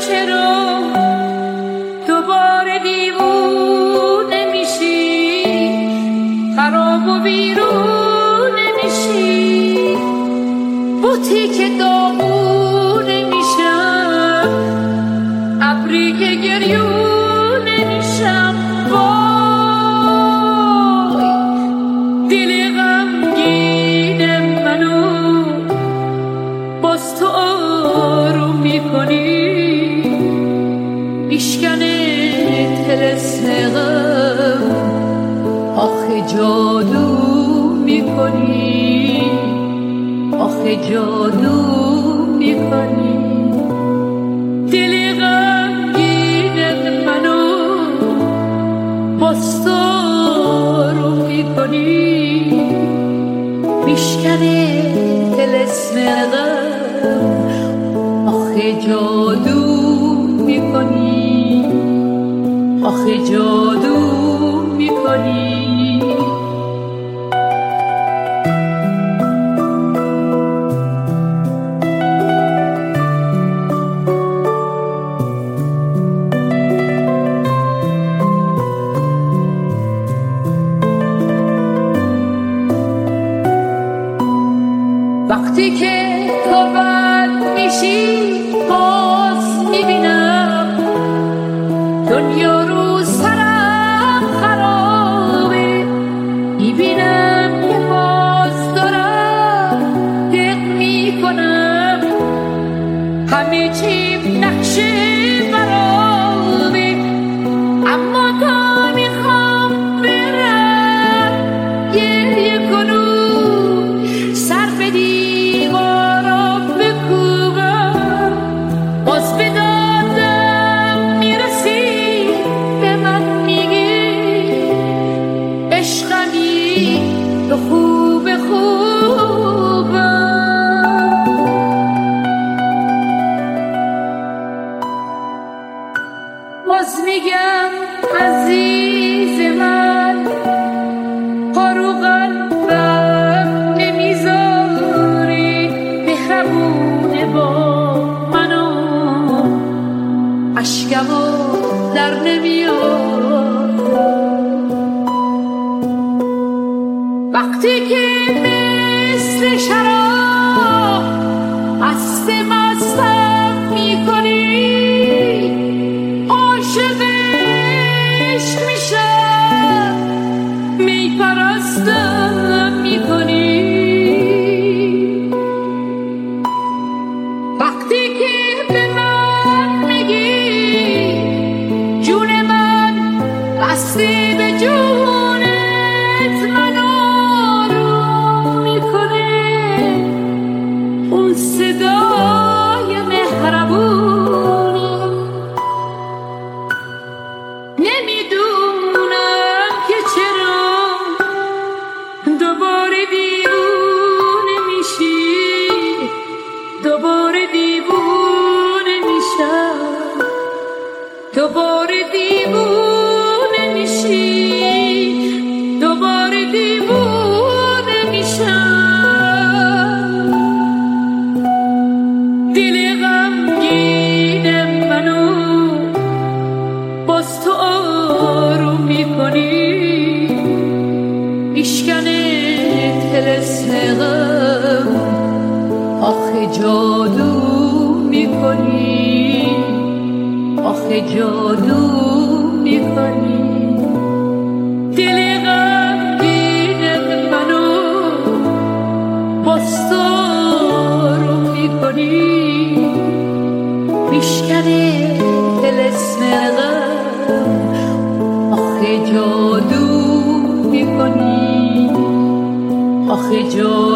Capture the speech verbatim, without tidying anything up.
چرا دوباره دیوونه میشی، خراب و ویرونه میشی، بوتی که داغونه میشم، ابری که گریونه میشم. وای دل غمگین منو باز تو آروم میکنی، میشکنه طلسم غم، آخه جادو میکنی، آخه جادو میکنی. دل غمگین منو باز تو آروم میکنی، میشکنه طلسم غم، آخه جادو میکنی، آخه جادو میکنی. وقتی که تو بد میشی باز میبینم دنیا رو سرم خرابه، میبینم که باز دارم دق میکنم، همه چی نقشه برابه، اما تا میخوام برم گریه کنم، سر به دیوارا بکوبم، باز به دادم میرسی، به من میگی عشقمی تو خوب خوبم. باز میگم عزیز من، پارو قلبم نمیذاری، مهربونه با منو، اشکمو در نمیاد. وقتی که مثل شراب مست مستم میکنی، عاشق عشق میشم، میپرستم میکنی. وقتی که به من میگی جون من بسته به جونت، من آروم میکنه اون صدای مهربونی. نمیدونم که چرا دوباره دیوونه میشی، دوباره دیوونه میشم، دوباره دیوونه میشی، دوباره دیوونه میشم. دل غمگین منو باز تو آروم میکنی، میشکنه طلسم غم، آخه جادو میکنی، آخه جادو میکنی. دل غمگین منو باز تو آروم میکنی، میشکنه طلسم غم، آخه جادو میکنی، آخه جادو